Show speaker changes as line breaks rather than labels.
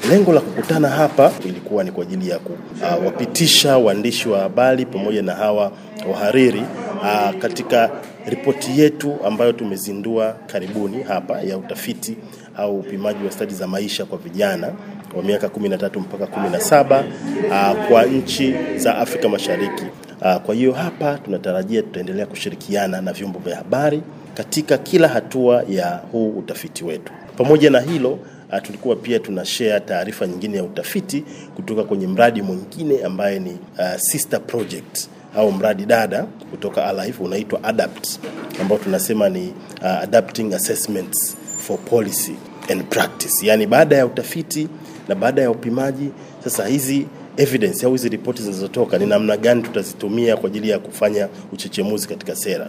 Lengo la kukutana hapa ilikuwa ni kwa ajili ya kuwapitisha waandishi wa habari pamoja na hawa wahariri katika ripoti yetu ambayo tumezindua karibuni hapa ya utafiti au upimaji wa stadi za maisha kwa vijana wa miaka 13 mpaka 17 kwa nchi za Afrika Mashariki. Kwa hiyo hapa tunatarajia tutaendelea kushirikiana na vyombo vya habari katika kila hatua ya huu utafiti wetu. Pamoja na hilo, tulikuwa pia tunashare taarifa nyingine ya utafiti kutoka kwenye mradi mwingine ambaye ni sister project au mradi dada kutoka Alive unaitwa ADAPT, ambao tunasema ni Adapting Assessments for Policy and Practice. Yani baada ya utafiti na baada ya upimaji, sasa hizi evidence au hizi ripoti zinazotoka ni namna gani tutazitumia kwa ajili ya kufanya uchechemuzi katika sera.